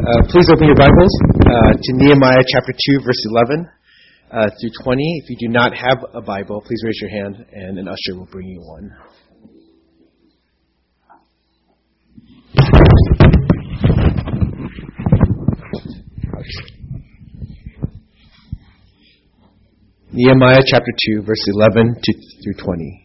Please open your Bibles to Nehemiah chapter 2, verse 11 through 20. If you do not have a Bible, please raise your hand and an usher will bring you one. Nehemiah chapter 2, verse 11 through 20.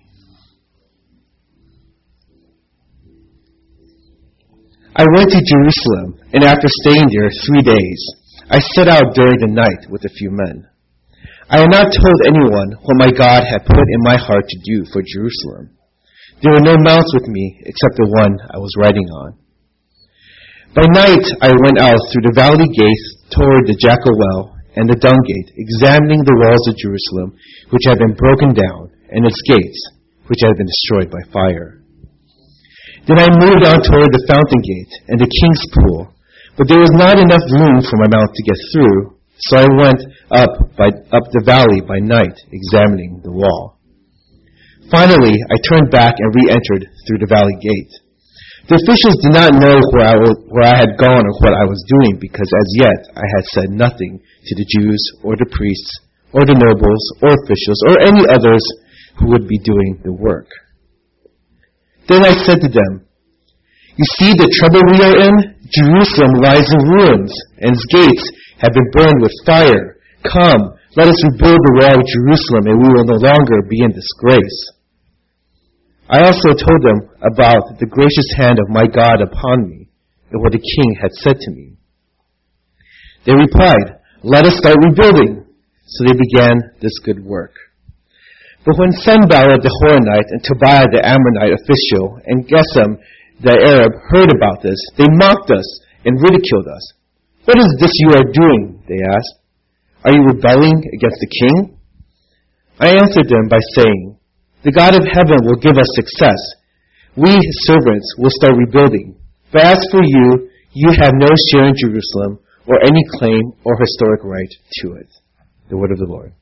I went to Jerusalem, and after staying there 3 days, I set out during the night with a few men. I had not told anyone what my God had put in my heart to do for Jerusalem. There were no mounts with me except the one I was riding on. By night I went out through the valley gate toward the Jackal Well and the Dung Gate, examining the walls of Jerusalem, which had been broken down, and its gates, which had been destroyed by fire. Then I moved on toward the Fountain Gate and the King's Pool, but there was not enough room for my mount to get through, so I went up the valley by night, examining the wall. Finally, I turned back and re-entered through the valley gate. The officials did not know where I had gone or what I was doing, because as yet I had said nothing to the Jews or the priests or the nobles or officials or any others who would be doing the work. Then I said to them, "You see the trouble we are in? Jerusalem lies in ruins, and its gates have been burned with fire. Come, let us rebuild the wall of Jerusalem, and we will no longer be in disgrace." I also told them about the gracious hand of my God upon me, and what the king had said to me. They replied, "Let us start rebuilding." So they began this good work. But when Sanballat the Horonite and Tobiah the Ammonite official and Gesem the Arab heard about this, they mocked us and ridiculed us. "What is this you are doing?" they asked. "Are you rebelling against the king?" I answered them by saying, "The God of heaven will give us success. We, his servants, will start rebuilding. But as for you, you have no share in Jerusalem or any claim or historic right to it." The word of the Lord.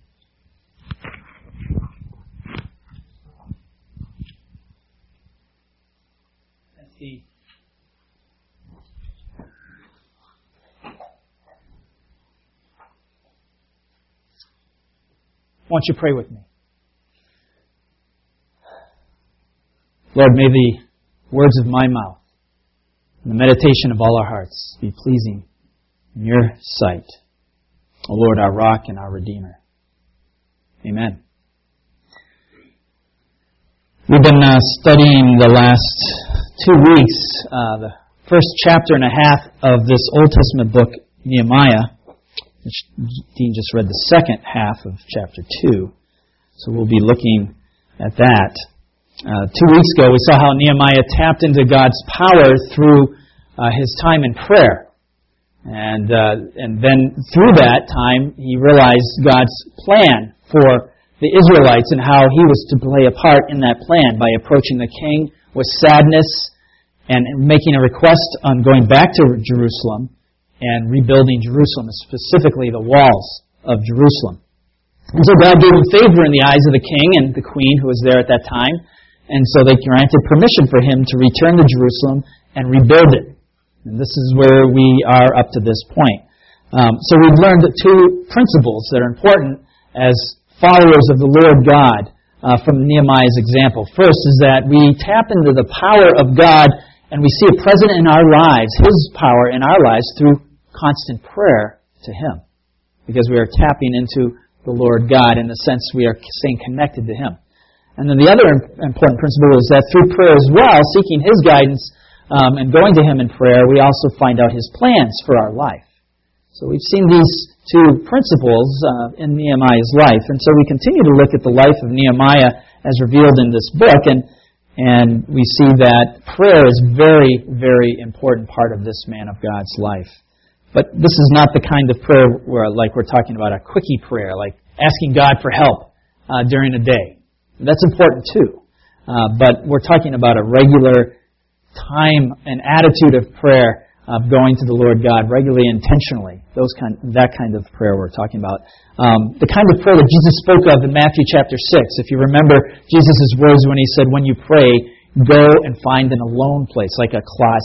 Why don't you pray with me? Lord, may the words of my mouth and the meditation of all our hearts be pleasing in your sight, O Lord, our rock and our Redeemer. Amen. We've been studying the last 2 weeks, the first chapter and a half of this Old Testament book, Nehemiah, which Dean just read the second half of chapter 2. So we'll be looking at that. 2 weeks ago, we saw how Nehemiah tapped into God's power through his time in prayer. And then through that time, he realized God's plan for the Israelites and how he was to play a part in that plan by approaching the king with sadness and making a request on going back to Jerusalem and rebuilding Jerusalem, specifically the walls of Jerusalem. And so God gave him favor in the eyes of the king and the queen who was there at that time, and so they granted permission for him to return to Jerusalem and rebuild it. And this is where we are up to this point. So we've learned 2 principles that are important as followers of the Lord God from Nehemiah's example. First is that we tap into the power of God and we see it present in our lives, His power in our lives, through constant prayer to Him. Because we are tapping into the Lord God in the sense we are staying connected to Him. And then the other important principle is that through prayer as well, seeking His guidance and going to Him in prayer, we also find out His plans for our life. So we've seen these 2 principles in Nehemiah's life. And so we continue to look at the life of Nehemiah as revealed in this book, and we see that prayer is a very, very important part of this man of God's life. But this is not the kind of prayer where, like we're talking about a quickie prayer, like asking God for help during a day. That's important too. But we're talking about a regular time and attitude of prayer, of going to the Lord God regularly, intentionally. That kind of prayer we're talking about. The kind of prayer that Jesus spoke of in Matthew chapter 6. If you remember Jesus' words when He said, when you pray, go and find an alone place, like a closet,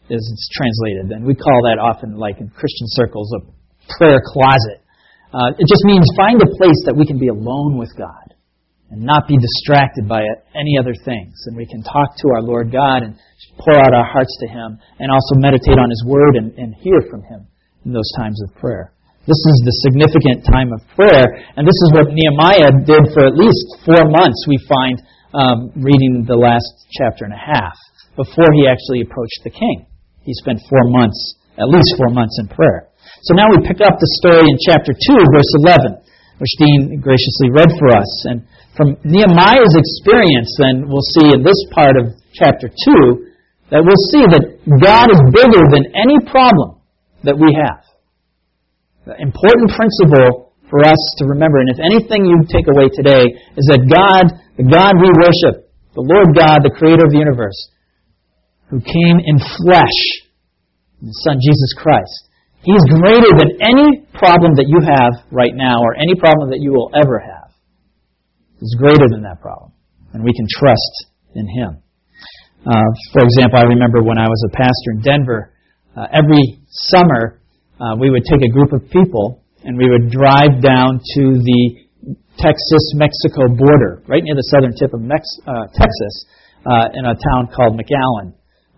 as it's translated. And we call that often, like in Christian circles, a prayer closet. It just means find a place that we can be alone with God and not be distracted by any other things. And we can talk to our Lord God and pour out our hearts to Him and also meditate on His Word and hear from Him in those times of prayer. This is the significant time of prayer, and this is what Nehemiah did for at least 4 months, we find, reading the last chapter and a half, before he actually approached the king. He spent 4 months, at least 4 months in prayer. So now we pick up the story in chapter 2, verse 11, which Dean graciously read for us. And from Nehemiah's experience, then, we'll see in this part of chapter 2, that we'll see that God is bigger than any problem that we have. The important principle for us to remember, and if anything you take away today, is that God, the God we worship, the Lord God, the Creator of the universe, who came in flesh, His Son Jesus Christ, He is greater than any problem that you have right now or any problem that you will ever have. He's greater than that problem, and we can trust in Him. For example, I remember when I was a pastor in Denver, every summer we would take a group of people and we would drive down to the Texas-Mexico border, right near the southern tip of Texas, in a town called McAllen.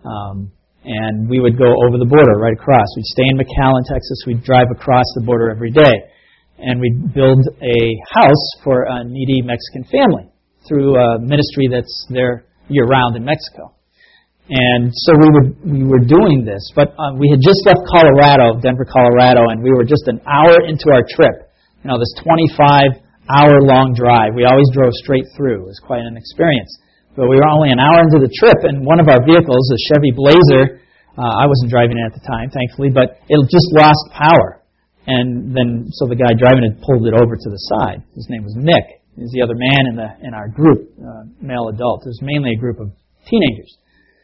And we would go over the border, right across. We'd stay in McAllen, Texas. We'd drive across the border every day. And we'd build a house for a needy Mexican family through a ministry that's there year-round in Mexico. And so we were doing this, but we had just left Denver, Colorado, and we were just an hour into our trip. This 25-hour-long drive. We always drove straight through. It was quite an experience. But we were only an hour into the trip, and one of our vehicles, a Chevy Blazer, I wasn't driving it at the time, thankfully, but it just lost power. And then, so the guy driving it pulled it over to the side. His name was Nick. He was the other man in our group, male adult. It was mainly a group of teenagers.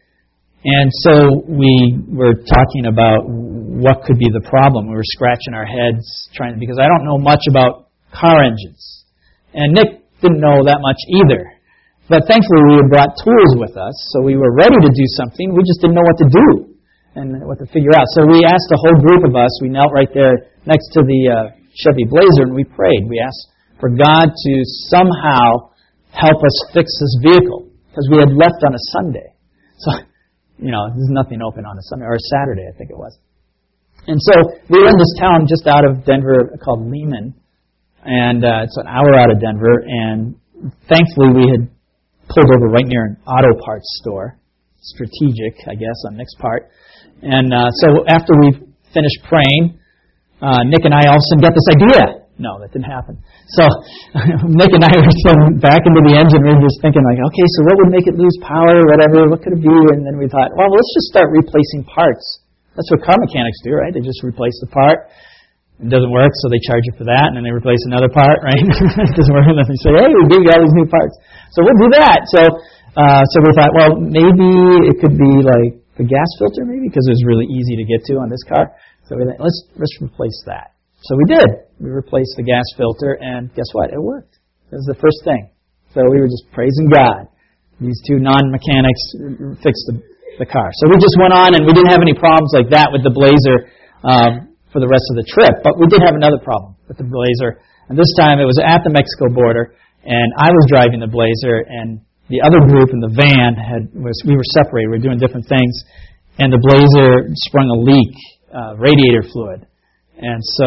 And so we were talking about what could be the problem. We were scratching our heads because I don't know much about car engines. And Nick didn't know that much either. But thankfully we had brought tools with us, so we were ready to do something. We just didn't know what to do and what to figure out. So we asked a whole group of us. We knelt right there next to the Chevy Blazer and we prayed. We asked for God to somehow help us fix this vehicle because we had left on a Sunday. So, there's nothing open on a Sunday, or a Saturday, I think it was. And so we were in this town just out of Denver called Lehman, and it's an hour out of Denver, and thankfully we had pulled over right near an auto parts store. Strategic, I guess, on Nick's part. And so after we finished praying, Nick and I all of a sudden got this idea. No, that didn't happen. So Nick and I were thrown back into the engine. We were just thinking okay, so what would make it lose power, whatever, what could it be? And then we thought, well, let's just start replacing parts. That's what car mechanics do, right? They just replace the part. It doesn't work, so they charge you for that, and then they replace another part, right? It doesn't work, and then they say, hey, we give you all these new parts. So we'll do that. So we thought, well, maybe it could be like the gas filter, maybe, because it was really easy to get to on this car. So we thought, let's replace that. So we did. We replaced the gas filter, and guess what? It worked. It was the first thing. So we were just praising God. These two non-mechanics fixed the car. So we just went on, and we didn't have any problems like that with the Blazer for the rest of the trip. But we did have another problem with the Blazer. And this time it was at the Mexico border, and I was driving the Blazer, and the other group in the van we were separated. We were doing different things, and the Blazer sprung a leak, radiator fluid. And so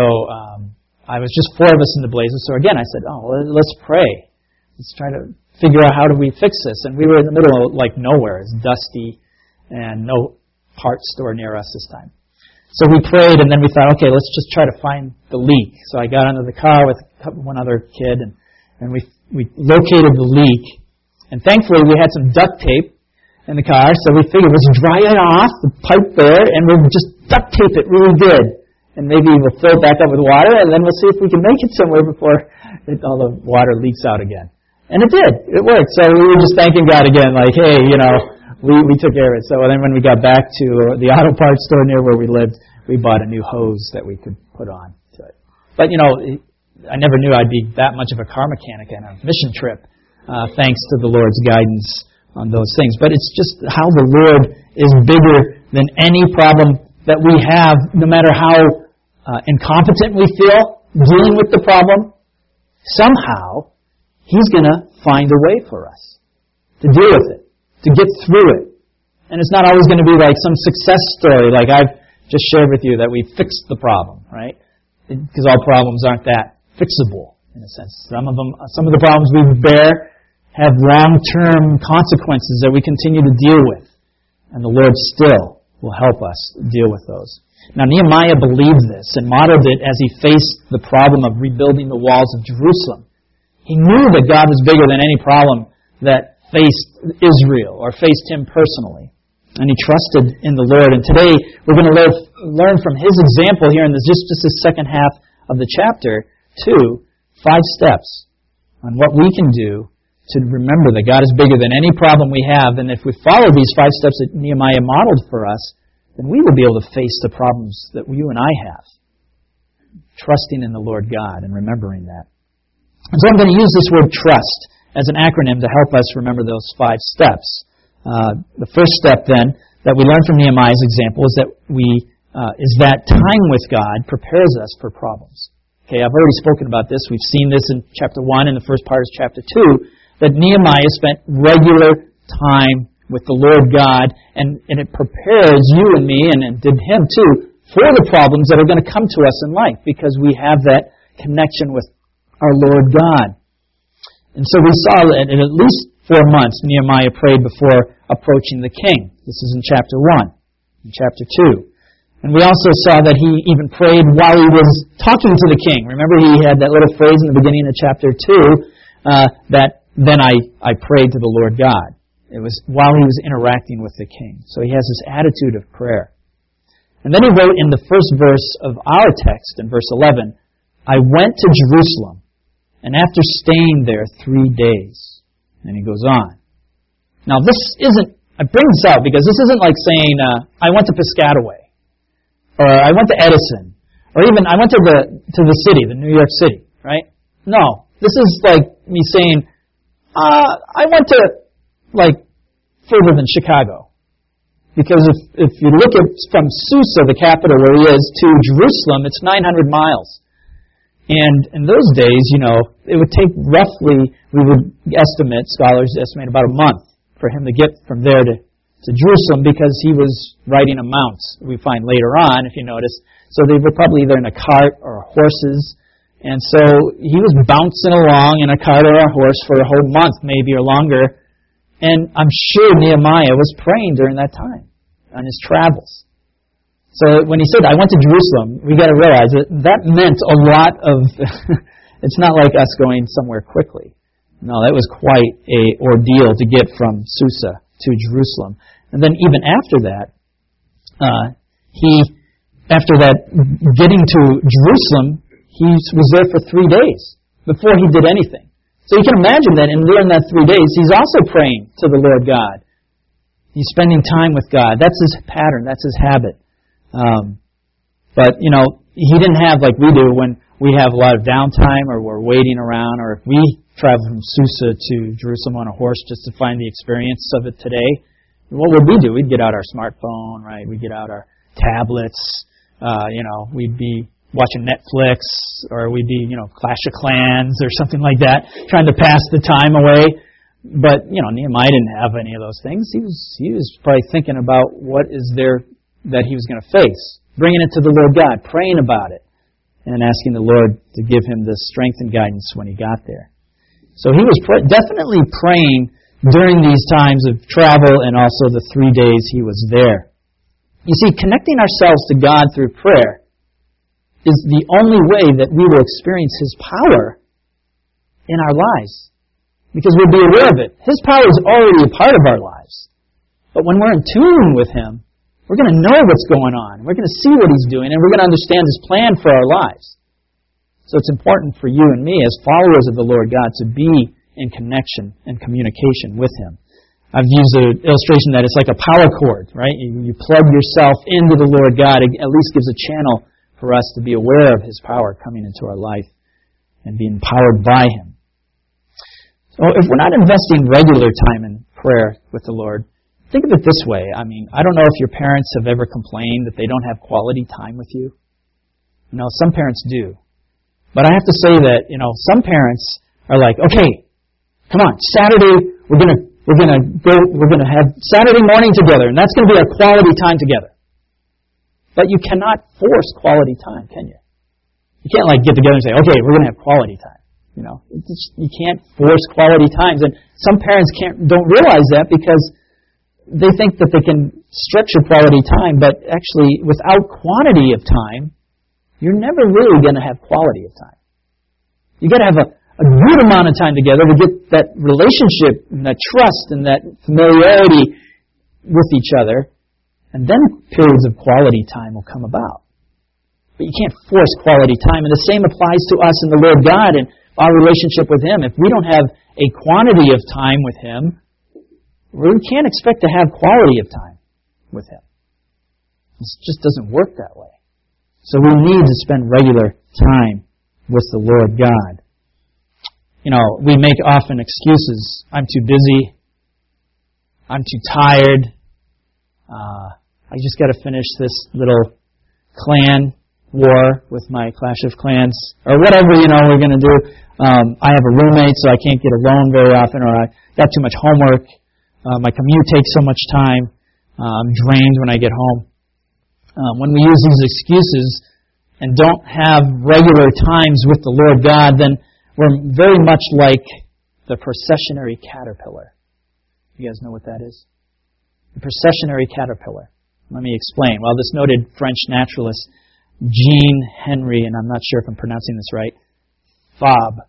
I was just 4 of us in the Blazer. So again, I said, let's pray. Let's try to figure out how do we fix this. And we were in the middle of nowhere. It's dusty and no parts store near us this time. So we prayed, and then we thought, okay, let's just try to find the leak. So I got into the car with one other kid, and we located the leak. And thankfully, we had some duct tape in the car, so we figured let's dry it off, the pipe there, and we'll just duct tape it really good. And maybe we'll fill it back up with water, and then we'll see if we can make it somewhere before all the water leaks out again. And it did. It worked. So we were just thanking God again, hey, we took care of it. So then when we got back to the auto parts store near where we lived, we bought a new hose that we could put on to it. But, I never knew I'd be that much of a car mechanic on a mission trip, thanks to the Lord's guidance on those things. But it's just how the Lord is bigger than any problem that we have, no matter how incompetent we feel dealing with the problem. Somehow, He's going to find a way for us to deal with it, to get through it. And it's not always going to be like some success story like I've just shared with you that we fixed the problem, right? Because all problems aren't that fixable, in a sense. Some of the problems we bear have long-term consequences that we continue to deal with. And the Lord still will help us deal with those. Now, Nehemiah believed this and modeled it as he faced the problem of rebuilding the walls of Jerusalem. He knew that God was bigger than any problem that faced Israel or faced him personally. And he trusted in the Lord. And today, we're going to learn from his example here in just the second half of the chapter, 5 steps on what we can do to remember that God is bigger than any problem we have. And if we follow these 5 steps that Nehemiah modeled for us, then we will be able to face the problems that you and I have. Trusting in the Lord God and remembering that. And so I'm going to use this word trust as an acronym to help us remember those 5 steps. The first step then that we learn from Nehemiah's example is that time with God prepares us for problems. Okay, I've already spoken about this. We've seen this in chapter 1 and the first part of chapter 2, that Nehemiah spent regular time with the Lord God, and it prepares you and me, and did him too, for the problems that are going to come to us in life, because we have that connection with our Lord God. And so we saw that in at least 4 months, Nehemiah prayed before approaching the king. This is in chapter 1. In chapter 2. And we also saw that he even prayed while he was talking to the king. Remember, he had that little phrase in the beginning of chapter 2, that then I prayed to the Lord God. It was while he was interacting with the king. So he has this attitude of prayer. And then he wrote in the first verse of our text, in verse 11, I went to Jerusalem, and after staying there 3 days. And he goes on. Now I bring this out because this isn't like saying, I went to Piscataway, or I went to Edison, or even I went to the city, the New York City, right? No. This is like me saying, I went to, further than Chicago. Because if you look at from Susa, the capital where he is, to Jerusalem, it's 900 miles. And in those days, it would take roughly, scholars estimate about a month for him to get from there to Jerusalem, because he was riding a mount, we find later on, if you notice. So they were probably either in a cart or horses. And so he was bouncing along in a cart or a horse for a whole month, maybe, or longer. And I'm sure Nehemiah was praying during that time on his travels. So when he said, I went to Jerusalem, we got to realize that meant a lot of... It's not like us going somewhere quickly. No, that was quite an ordeal to get from Susa to Jerusalem. And then even after that, getting to Jerusalem, he was there for 3 days before he did anything. So you can imagine that during that 3 days, he's also praying to the Lord God. He's spending time with God. That's his pattern. That's his habit. But, he didn't have like we do when we have a lot of downtime or we're waiting around, or if we travel from Susa to Jerusalem on a horse just to find the experience of it today. What would we do? We'd get out our smartphone, right? We'd get out our tablets. We'd be watching Netflix, or we'd be, Clash of Clans or something like that, trying to pass the time away. But, Nehemiah didn't have any of those things. He was probably thinking about what is there that he was going to face, bringing it to the Lord God, praying about it, and asking the Lord to give him the strength and guidance when he got there. So he was definitely praying during these times of travel and also the 3 days he was there. You see, connecting ourselves to God through prayer is the only way that we will experience His power in our lives. Because we'll be aware of it. His power is already a part of our lives. But when we're in tune with Him, we're going to know what's going on. We're going to see what He's doing, and we're going to understand His plan for our lives. So it's important for you and me as followers of the Lord God to be in connection and communication with Him. I've used an illustration that it's like a power cord, right? You plug yourself into the Lord God. It at least gives a channel for us to be aware of His power coming into our life and being empowered by Him. So if we're not investing regular time in prayer with the Lord, think of it this way. I mean, I don't know if your parents have ever complained that they don't have quality time with you. Some parents do. But I have to say that, some parents are like, okay, come on, Saturday, we're going to have Saturday morning together, and that's going to be our quality time together. But you cannot force quality time, can you? You can't get together and say, okay, we're going to have quality time. You can't force quality times. And some parents don't realize that because they think that they can structure quality time, but actually without quantity of time, you're never really going to have quality of time. You've got to have a good amount of time together to get that relationship and that trust and that familiarity with each other, and then periods of quality time will come about. But you can't force quality time, and the same applies to us and the Lord God and our relationship with Him. If we don't have a quantity of time with Him, we can't expect to have quality of time with Him. It just doesn't work that way. So we need to spend regular time with the Lord God. We make often excuses. I'm too busy. I'm too tired. I just got to finish this little clan war with my Clash of Clans, or whatever, we're going to do. I have a roommate, so I can't get alone very often, or I got too much homework. My commute takes so much time. I'm drained when I get home. When we use these excuses and don't have regular times with the Lord God, then we're very much like the processionary caterpillar. You guys know what that is? The processionary caterpillar. Let me explain. Well, this noted French naturalist, Jean-Henri, and I'm not sure if I'm pronouncing this right, Fabre.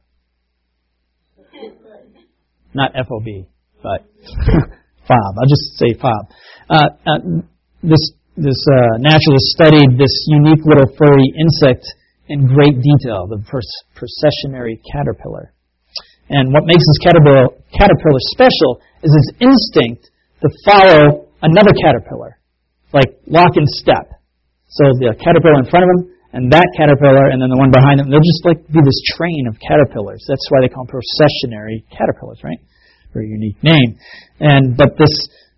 Not F-O-B, but Fabre. I'll just say Fabre. This naturalist studied this unique little furry insect in great detail, the processionary caterpillar. And what makes this caterpillar special is its instinct to follow another caterpillar, like lock and step. So the caterpillar in front of him, and that caterpillar, and then the one behind him, they'll just be this train of caterpillars. That's why they call them processionary caterpillars, right? Very unique name. But this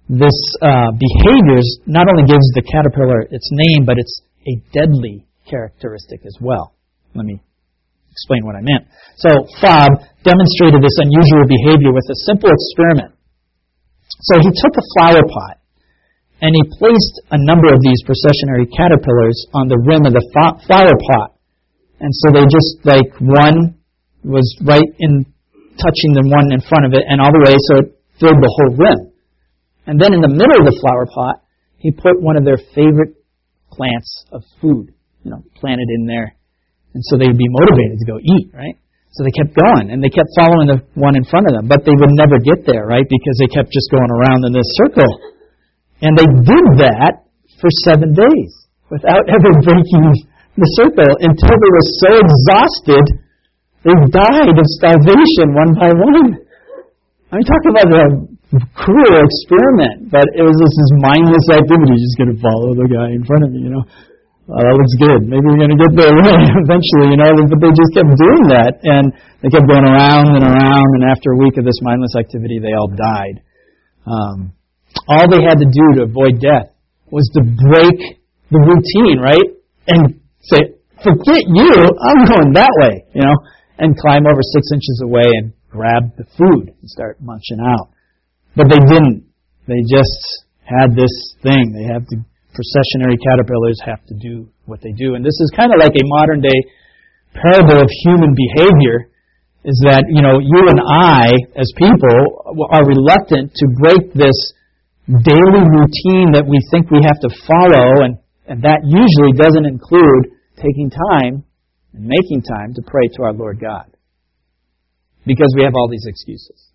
behavior not only gives the caterpillar its name, but it's a deadly characteristic as well. Let me explain what I meant. So Fabre demonstrated this unusual behavior with a simple experiment. So he took a flower pot and he placed a number of these processionary caterpillars on the rim of the flower pot. And so they just, one was right in touching the one in front of it and all the way, so it filled the whole rim. And then in the middle of the flower pot, he put one of their favorite plants of food, planted in there. And so they would be motivated to go eat, right? So they kept going, and they kept following the one in front of them. But they would never get there, right? Because they kept just going around in this circle. And they did that for 7 days without ever breaking the circle until they were so exhausted, they died of starvation one by one. I'm talking about a cruel experiment, but it was just this mindless activity. Just going to follow the guy in front of me, that looks good. Maybe we're going to get there eventually, but they just kept doing that, and they kept going around and around, and after a week of this mindless activity, they all died. All they had to do to avoid death was to break the routine, right? And say, forget you, I'm going that way, and climb over 6 inches away and grab the food and start munching out. But they didn't. They just had this thing. Processionary caterpillars have to do what they do. And this is kind of like a modern-day parable of human behavior, is that, you and I, as people, are reluctant to break this daily routine that we think we have to follow, and that usually doesn't include taking time and making time to pray to our Lord God, because we have all these excuses.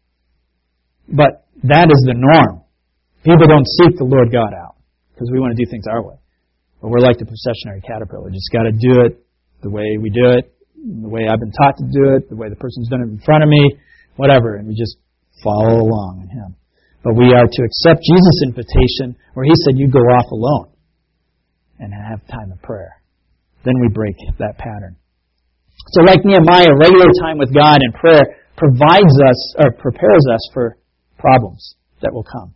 But that is the norm. People don't seek the Lord God out because we want to do things our way. But we're like the processionary caterpillar. Just got to do it the way we do it, the way I've been taught to do it, the way the person's done it in front of me, whatever, and we just follow along in Him. But we are to accept Jesus' invitation where He said, you go off alone and have time of prayer. Then we break that pattern. So like Nehemiah, regular time with God and prayer prepares us for problems that will come.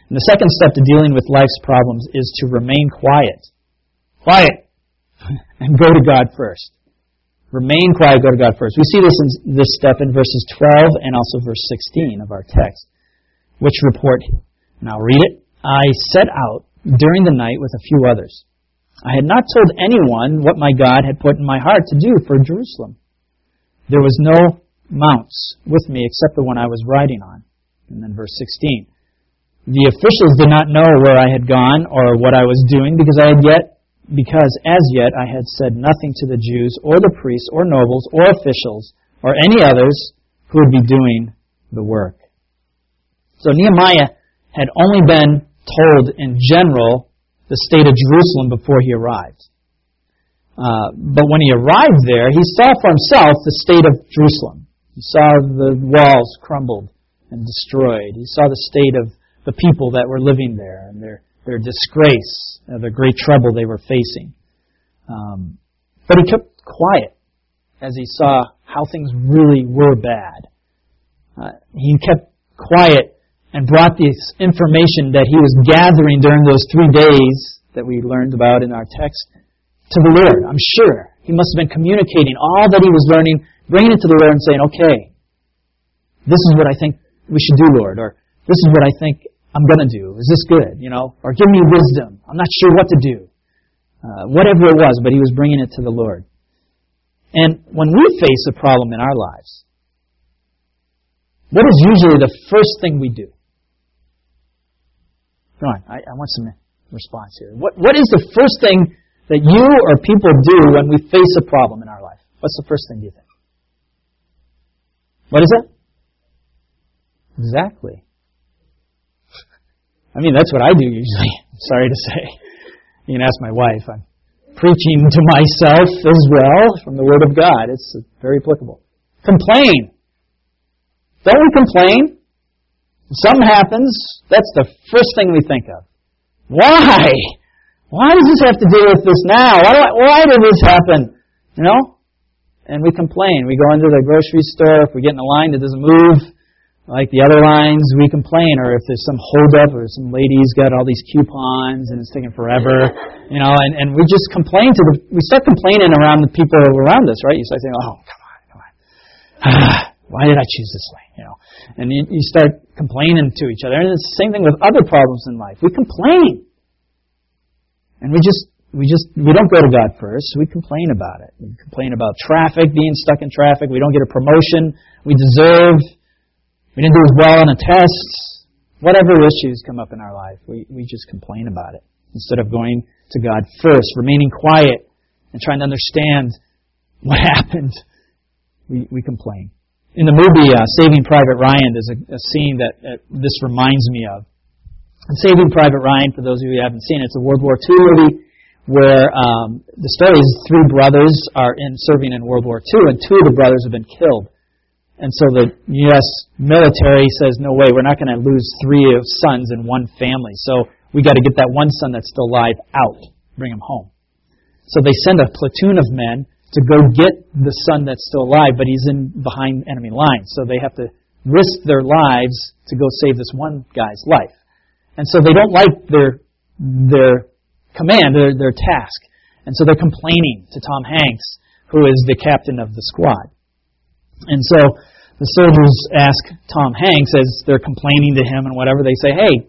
And the second step to dealing with life's problems is to remain quiet. Quiet! And go to God first. Remain quiet, go to God first. We see this step in verses 12 and also verse 16 of our text, which report, and I'll read it. I set out during the night with a few others. I had not told anyone what my God had put in my heart to do for Jerusalem. There was no mounts with me except the one I was riding on. And then verse 16. The officials did not know where I had gone or what I was doing because as yet I had said nothing to the Jews or the priests or nobles or officials or any others who would be doing the work. So Nehemiah had only been told in general the state of Jerusalem before he arrived. But when he arrived there, he saw for himself the state of Jerusalem. He saw the walls crumbled and destroyed. He saw the state of the people that were living there and their disgrace, the great trouble they were facing. But he kept quiet as he saw how things really were bad. He kept quiet and brought this information that he was gathering during those 3 days that we learned about in our text to the Lord. I'm sure he must have been communicating all that he was learning, bringing it to the Lord and saying, okay, this is what I think we should do, Lord, or this is what I think I'm going to do. Is this good? Or give me wisdom. I'm not sure what to do. Whatever it was, but he was bringing it to the Lord. And when we face a problem in our lives, what is usually the first thing we do? Come on, I want some response here. What is the first thing that you or people do when we face a problem in our life? What's the first thing you think? What is it? Exactly. I mean, that's what I do usually. Sorry to say. You can ask my wife. I'm preaching to myself as well from the Word of God. It's very applicable. Complain. Don't we complain? When something happens, that's the first thing we think of. Why? Why does this have to deal with this now? Why did this happen? And we complain. We go into the grocery store. If we get in a line that doesn't move, like the other lines, we complain. Or if there's some holdup, or some lady's got all these coupons and it's taking forever, and we just complain we start complaining around the people around us, right? You start saying, oh, come on. Why did I choose this way? And you start complaining to each other. And it's the same thing with other problems in life. We complain. And we don't go to God first. We complain about it. We complain about traffic, being stuck in traffic. We don't get a promotion we deserve. We didn't do as well on a test. Whatever issues come up in our life, we just complain about it. Instead of going to God first, remaining quiet, and trying to understand what happened, we complain. In the movie Saving Private Ryan, there's a scene that this reminds me of. And Saving Private Ryan, for those of you who haven't seen it, it's a World War II movie where the story is 3 brothers are serving in World War II, and 2 of the brothers have been killed. And so the U.S. military says, no way, we're not going to lose 3 sons in one family. So we got to get that one son that's still alive out, bring him home. So they send a platoon of men to go get the son that's still alive, but he's behind enemy lines. So they have to risk their lives to go save this one guy's life. And so they don't like their command, their task. And so they're complaining to Tom Hanks, who is the captain of the squad. And so the soldiers ask Tom Hanks, as they're complaining to him and whatever, they say, hey,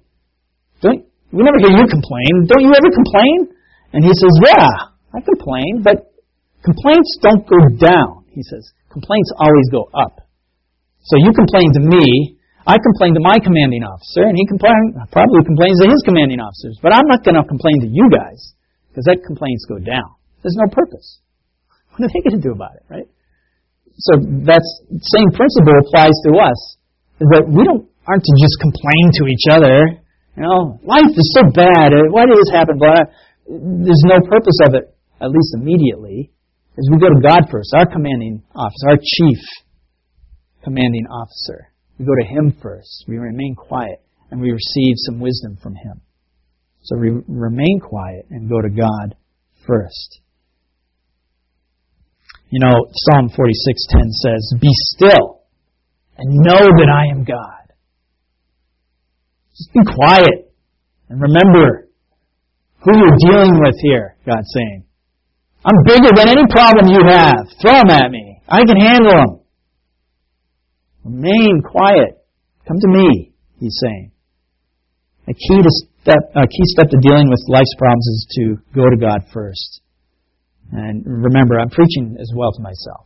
we never hear you complain. Don't you ever complain? And he says, yeah, I complain, but complaints don't go down, he says. Complaints always go up. So you complain to me, I complain to my commanding officer, and he probably complains to his commanding officers. But I'm not going to complain to you guys, because that complaints go down. There's no purpose. What are they going to do about it, right? So that same principle applies to us, is that we aren't to just complain to each other. Life is so bad. Why did this happen? There's no purpose of it, at least immediately, as we go to God first, our commanding officer, our chief commanding officer. We go to Him first. We remain quiet, and we receive some wisdom from Him. So we remain quiet and go to God first. Psalm 46:10 says, "Be still and know that I am God." Just be quiet. And remember who you're dealing with here, God's saying. I'm bigger than any problem you have. Throw them at me. I can handle them. Remain quiet. Come to me, He's saying. A key step to dealing with life's problems is to go to God first. And remember, I'm preaching as well to myself.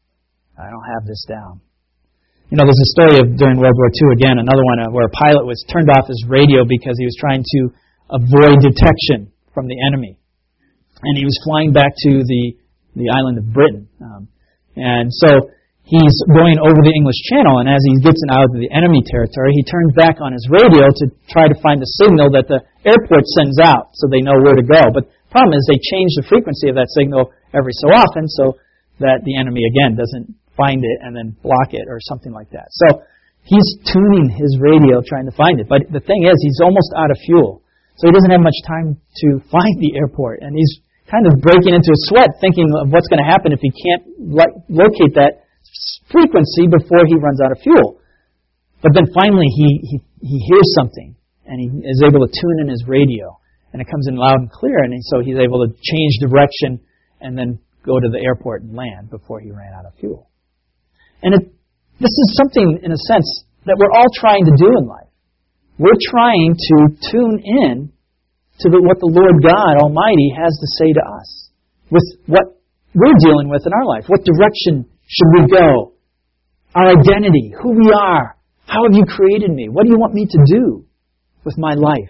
I don't have this down. You know, there's a story of during World War II, again, another one where a pilot was turned off his radio because he was trying to avoid detection from the enemy. And he was flying back to the island of Britain. And so he's going over the English Channel, and as he gets out of the enemy territory, he turns back on his radio to try to find the signal that the airport sends out so they know where to go. But the problem is they change the frequency of that signal every so often so that the enemy, again, doesn't find it and then block it or something like that. So he's tuning his radio trying to find it. But the thing is, he's almost out of fuel. So he doesn't have much time to find the airport. And he's kind of breaking into a sweat thinking of what's going to happen if he can't locate that frequency before he runs out of fuel. But then finally he hears something and he is able to tune in his radio. And it comes in loud and clear. And so he's able to change direction and then go to the airport and land before he ran out of fuel. And this is something, in a sense, that we're all trying to do in life. We're trying to tune in to what the Lord God Almighty has to say to us with what we're dealing with in our life. What direction should we go? Our identity, who we are. How have you created me? What do you want me to do with my life?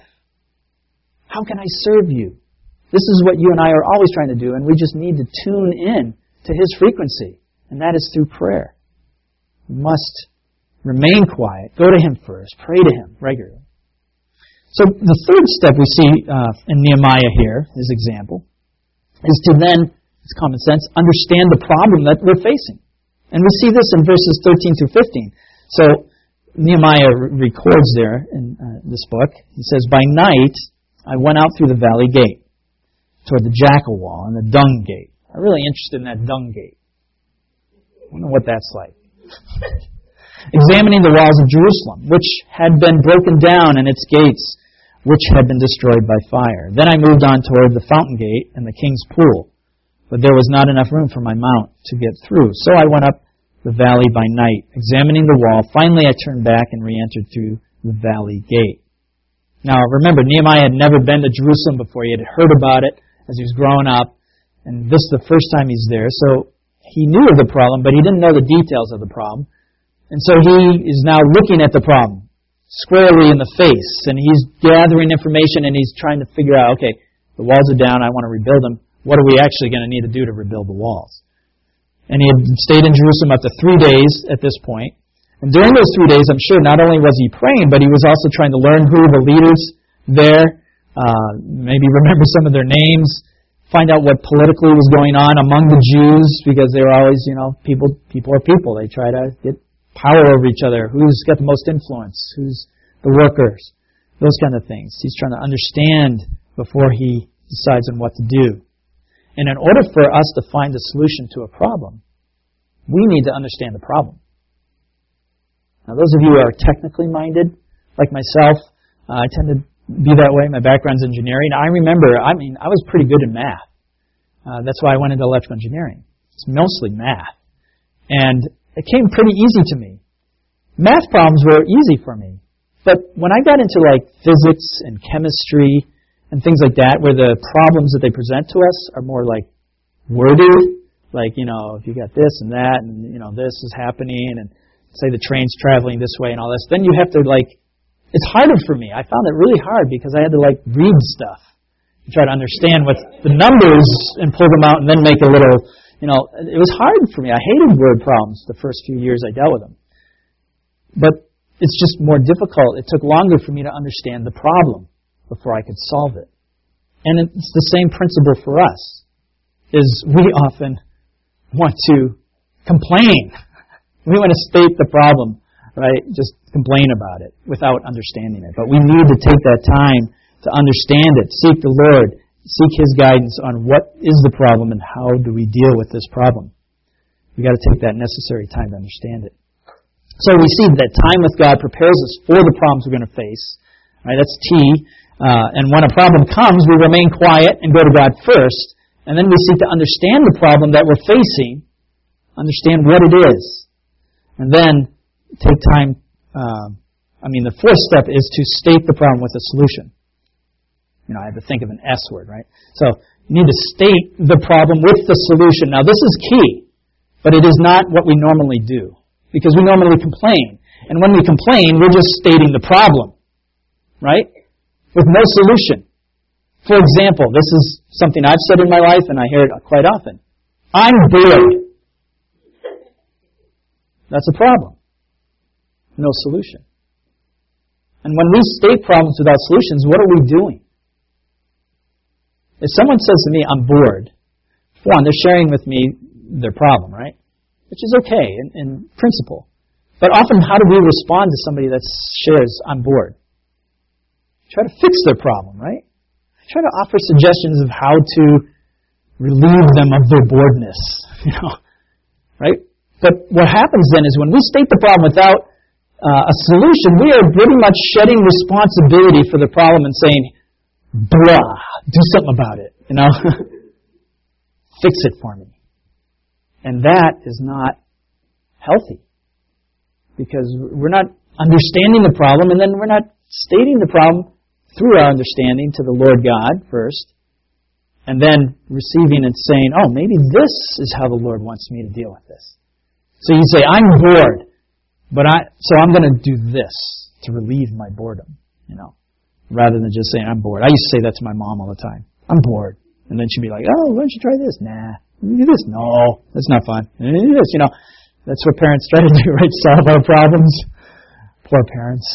How can I serve you? This is what you and I are always trying to do, and we just need to tune in to His frequency, and that is through prayer. We must remain quiet, go to Him first, pray to Him regularly. So the third step we see in Nehemiah here, his example, is to then, it's common sense, understand the problem that we're facing. And we see this in verses 13 through 15. So Nehemiah records there in this book, he says, "By night I went out through the valley gate, toward the jackal wall and the dung gate." I'm really interested in that dung gate. I wonder what that's like. "Examining the walls of Jerusalem, which had been broken down, and its gates, which had been destroyed by fire. Then I moved on toward the fountain gate and the king's pool, but there was not enough room for my mount to get through. So I went up the valley by night, examining the wall. Finally I turned back and re-entered through the valley gate." Now remember, Nehemiah had never been to Jerusalem before. He had heard about it as he was growing up, and this is the first time he's there. So he knew of the problem, but he didn't know the details of the problem. And so he is now looking at the problem squarely in the face, and he's gathering information, and he's trying to figure out, okay, the walls are down, I want to rebuild them. What are we actually going to need to do to rebuild the walls? And he had stayed in Jerusalem up to 3 days at this point. And during those 3 days, I'm sure not only was he praying, but he was also trying to learn who the leaders there, maybe remember some of their names, find out what politically was going on among the Jews, because they were always, people are people. They try to get power over each other. Who's got the most influence? Who's the workers? Those kind of things. He's trying to understand before he decides on what to do. And in order for us to find a solution to a problem, we need to understand the problem. Now, those of you who are technically minded, like myself, I tend to be that way. My background's engineering. I remember, I was pretty good in math. That's why I went into electrical engineering. It's mostly math. And it came pretty easy to me. Math problems were easy for me. But when I got into physics and chemistry and things like that, where the problems that they present to us are more worded, if you got this and that, and this is happening, and say the train's traveling this way and all this, then you have to it's harder for me. I found it really hard because I had to read stuff and try to understand what the numbers and pull them out and then make a little, it was hard for me. I hated word problems the first few years I dealt with them. But it's just more difficult. It took longer for me to understand the problem before I could solve it. And it's the same principle for us, is we often want to complain. We want to state the problem, right? Just complain about it without understanding it. But we need to take that time to understand it, seek the Lord, seek His guidance on what is the problem and how do we deal with this problem. We've got to take that necessary time to understand it. So we see that time with God prepares us for the problems we're going to face. Right? That's T. And when a problem comes, we remain quiet and go to God first. And then we seek to understand the problem that we're facing, understand what it is. And then take time. The fourth step is to state the problem with a solution. I had to think of an S word, right? So you need to state the problem with the solution. Now this is key, but it is not what we normally do. Because we normally complain. And when we complain, we're just stating the problem. Right? With no solution. For example, this is something I've said in my life, and I hear it quite often. I'm bored. That's a problem. No solution. And when we state problems without solutions, what are we doing? If someone says to me, I'm bored, one, they're sharing with me their problem, right? Which is okay in principle. But often, how do we respond to somebody that shares, I'm bored? Try to fix their problem, right? Try to offer suggestions of how to relieve them of their boredness, right? But what happens then is when we state the problem without a solution, we are pretty much shedding responsibility for the problem and saying, blah, do something about it, Fix it for me. And that is not healthy. Because we're not understanding the problem, and then we're not stating the problem through our understanding to the Lord God first, and then receiving and saying, oh, maybe this is how the Lord wants me to deal with this. So you say, I'm bored, so I'm going to do this to relieve my boredom, rather than just saying, I'm bored. I used to say that to my mom all the time. I'm bored. And then she'd be like, oh, why don't you try this? Nah. You do this? No, that's not fun. You do this, That's what parents try to do, right? Solve our problems. Poor parents.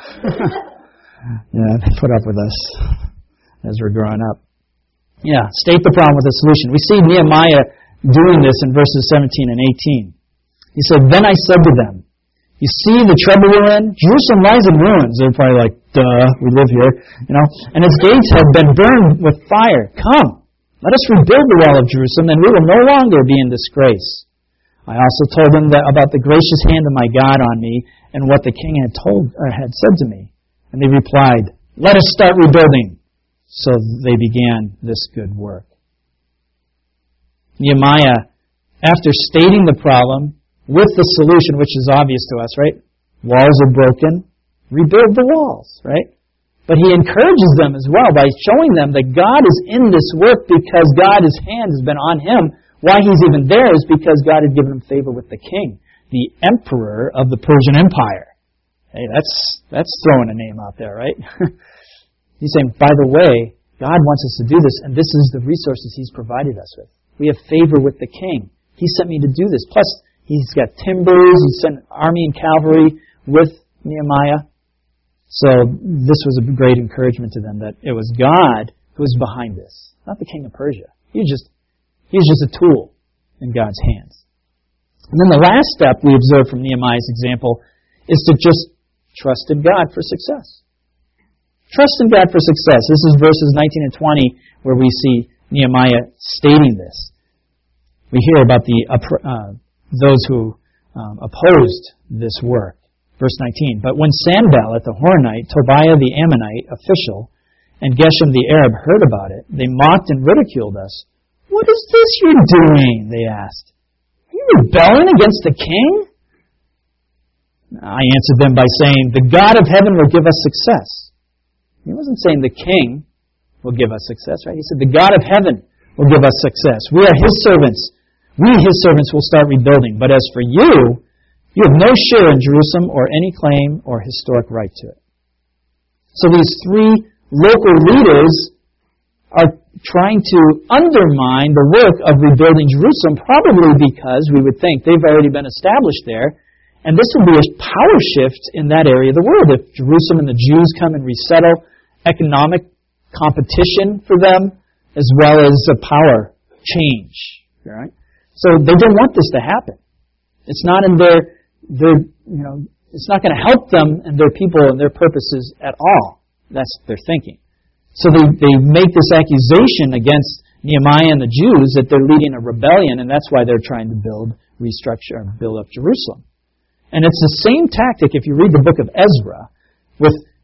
Yeah, they put up with us as we're growing up. Yeah, state the problem with a solution. We see Nehemiah doing this in verses 17 and 18. He said, then I said to them, you see the trouble we're in? Jerusalem lies in ruins. They're probably like, duh, we live here. And its gates have been burned with fire. Come, let us rebuild the wall of Jerusalem, and we will no longer be in disgrace. I also told them about the gracious hand of my God on me and what the king had said to me. And they replied, let us start rebuilding. So they began this good work. Nehemiah, after stating the problem with the solution, which is obvious to us, right? Walls are broken, rebuild the walls, right? But he encourages them as well by showing them that God is in this work because God's hand has been on him. Why he's even there is because God had given him favor with the king, the emperor of the Persian Empire. Hey, that's throwing a name out there, right? He's saying, by the way, God wants us to do this, and this is the resources he's provided us with. We have favor with the king. He sent me to do this. Plus, he's got timbers. He sent army and cavalry with Nehemiah. So this was a great encouragement to them that it was God who was behind this, not the king of Persia. He was just a tool in God's hands. And then the last step we observe from Nehemiah's example is to just trust in God for success. Trust in God for success. This is verses 19 and 20 where we see Nehemiah stating this. We hear about those who opposed this work. Verse 19, but when Sanballat the Horonite, Tobiah the Ammonite official, and Geshem the Arab heard about it, they mocked and ridiculed us. What is this you're doing? They asked. Are you rebelling against the king? I answered them by saying, the God of heaven will give us success. He wasn't saying the king will give us success, right? He said the God of heaven will give us success. We are his servants. We, his servants, will start rebuilding. But as for you, you have no share in Jerusalem or any claim or historic right to it. So these three local leaders are trying to undermine the work of rebuilding Jerusalem, probably because we would think they've already been established there, and this would be a power shift in that area of the world. If Jerusalem and the Jews come and resettle, economic competition for them, as well as a power change. Right? So they don't want this to happen. It's not in it's not going to help them and their people and their purposes at all. That's their thinking. So they make this accusation against Nehemiah and the Jews that they're leading a rebellion, and that's why they're trying to restructure, and build up Jerusalem. And it's the same tactic if you read the book of Ezra, with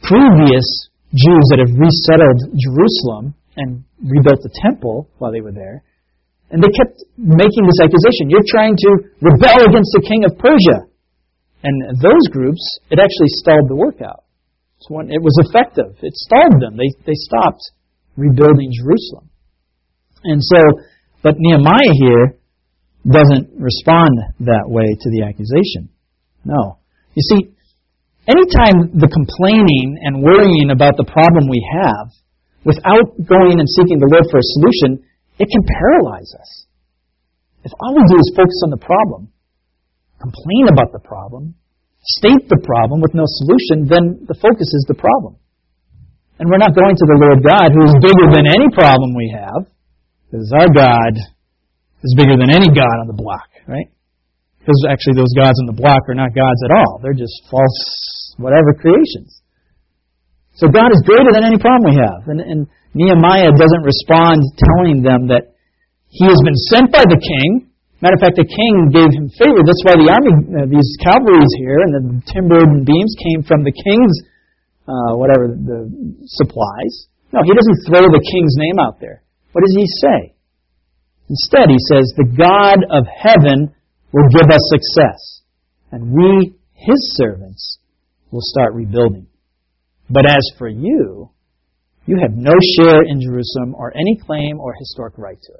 previous Jews that have resettled Jerusalem and rebuilt the temple while they were there. And they kept making this accusation. You're trying to rebel against the king of Persia. And those groups, it actually stalled the work out. It was effective. It stalled them. They stopped rebuilding Jerusalem. And so, but Nehemiah here doesn't respond that way to the accusation. No. You see, anytime the complaining and worrying about the problem we have, without going and seeking the Lord for a solution, it can paralyze us. If all we do is focus on the problem, complain about the problem, state the problem with no solution, then the focus is the problem. And we're not going to the Lord God, who is bigger than any problem we have, because our God is bigger than any God on the block, right? Because actually those gods on the block are not gods at all. They're just false whatever creations. So God is greater than any problem we have. And Nehemiah doesn't respond telling them that he has been sent by the king. Matter of fact, the king gave him favor. That's why the army, these cavalries here, and the timber and beams came from the king's, the supplies. No, he doesn't throw the king's name out there. What does he say? Instead, he says, the God of heaven will give us success, and we, his servants, will start rebuilding. But as for you, you have no share in Jerusalem or any claim or historic right to it.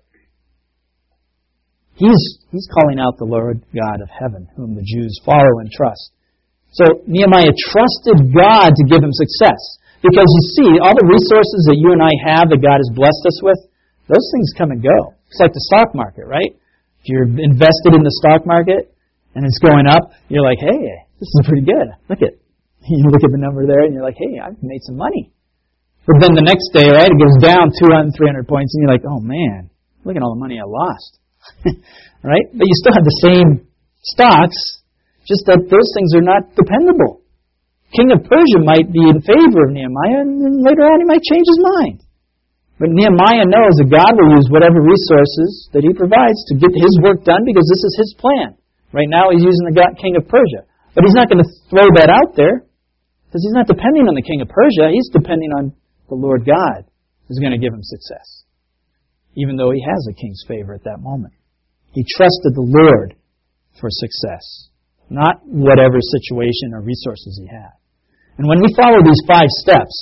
He's calling out the Lord God of heaven, whom the Jews follow and trust. So Nehemiah trusted God to give him success. Because you see, all the resources that you and I have that God has blessed us with, those things come and go. It's like the stock market, right? If you're invested in the stock market and it's going up, you're like, hey, this is pretty good. Look at you look at the number there and you're like, hey, I've made some money. But then the next day, right, it goes down 200, 300 points and you're like, oh man, look at all the money I lost. Right? But you still have the same stocks, just that those things are not dependable. King of Persia might be in favor of Nehemiah, and then later on he might change his mind. But Nehemiah knows that God will use whatever resources that he provides to get his work done, because this is his plan. Right now he's using the king of Persia. But he's not going to throw that out there, because he's not depending on the king of Persia. He's depending on the Lord God, who's going to give him success, even though he has a king's favor at that moment. He trusted the Lord for success, not whatever situation or resources he had. And when we follow these 5 steps,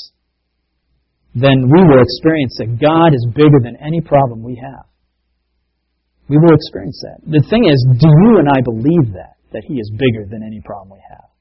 then we will experience that God is bigger than any problem we have. We will experience that. The thing is, do you and I believe that he is bigger than any problem we have?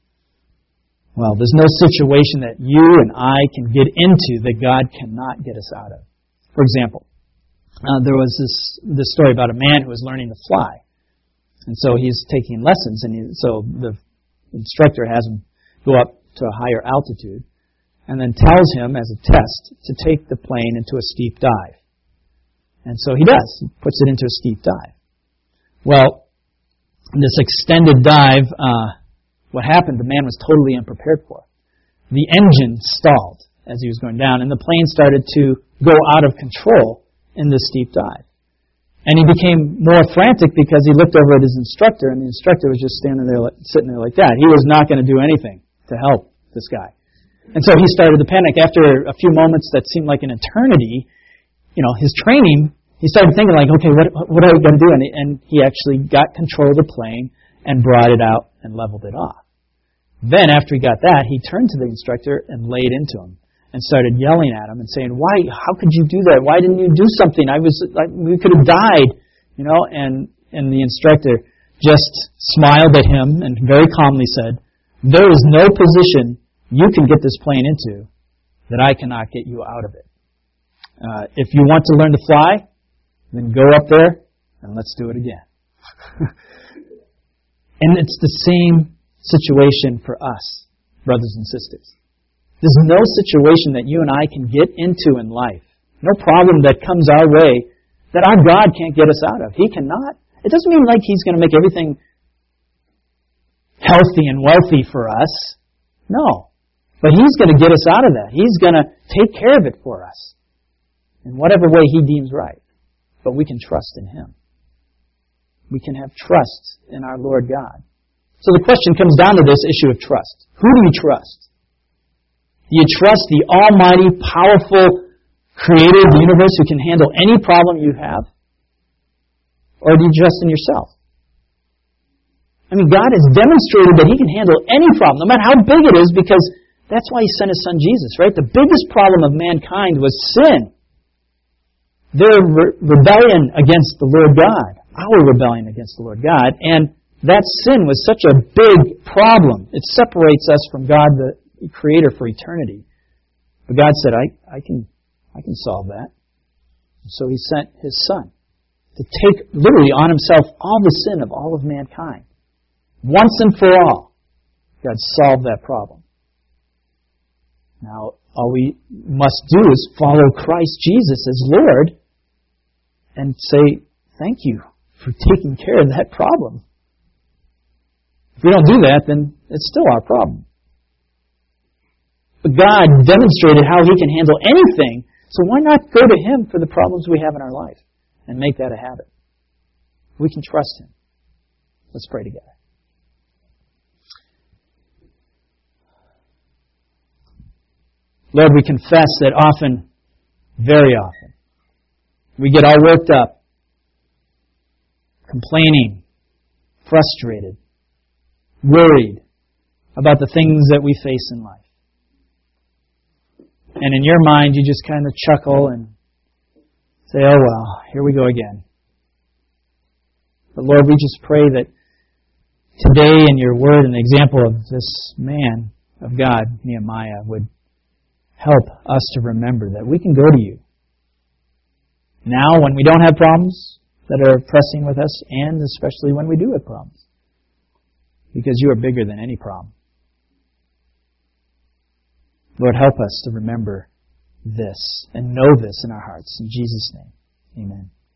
Well, there's no situation that you and I can get into that God cannot get us out of. For example, there was this story about a man who was learning to fly. And so he's taking lessons, and so the instructor has him go up to a higher altitude and then tells him as a test to take the plane into a steep dive. And so he does. He puts it into a steep dive. Well, this extended dive, what happened, the man was totally unprepared for. The engine stalled as he was going down, and the plane started to go out of control in this steep dive. And he became more frantic because he looked over at his instructor, and the instructor was just standing there, sitting there like that. He was not going to do anything to help this guy. And so he started to panic. After a few moments that seemed like an eternity, his training, he started thinking like, okay, what are we going to do? And he actually got control of the plane and brought it out and leveled it off. Then after he got that, he turned to the instructor and laid into him and started yelling at him and saying, "Why? How could you do that? Why didn't you do something? We could have died." And the instructor just smiled at him and very calmly said, "There is no position you can get this plane into that I cannot get you out of it. If you want to learn to fly, then go up there and let's do it again." And it's the same situation for us, brothers and sisters. There's no situation that you and I can get into in life, no problem that comes our way that our God can't get us out of. He cannot. It doesn't mean like He's going to make everything healthy and wealthy for us. No. But He's going to get us out of that. He's going to take care of it for us in whatever way He deems right. But we can trust in Him. We can have trust in our Lord God. So the question comes down to this issue of trust. Who do you trust? Do you trust the almighty, powerful creator of the universe who can handle any problem you have? Or do you trust in yourself? I mean, God has demonstrated that He can handle any problem, no matter how big it is, because that's why He sent His Son Jesus, right? The biggest problem of mankind was sin. Their rebellion against the Lord God. Our rebellion against the Lord God. And that sin was such a big problem. It separates us from God, the Creator, for eternity. But God said, I can solve that. So He sent His Son to take literally on Himself all the sin of all of mankind. Once and for all, God solved that problem. Now, all we must do is follow Christ Jesus as Lord and say, thank you for taking care of that problem. If we don't do that, then it's still our problem. But God demonstrated how He can handle anything, so why not go to Him for the problems we have in our life and make that a habit? We can trust Him. Let's pray together. Lord, we confess that often, very often, we get all worked up, complaining, frustrated, worried about the things that we face in life. And in your mind, you just kind of chuckle and say, oh well, here we go again. But Lord, we just pray that today in your word and the example of this man of God, Nehemiah, would help us to remember that we can go to you now when we don't have problems that are pressing with us, and especially when we do have problems, because you are bigger than any problem. Lord, help us to remember this and know this in our hearts. In Jesus' name, amen.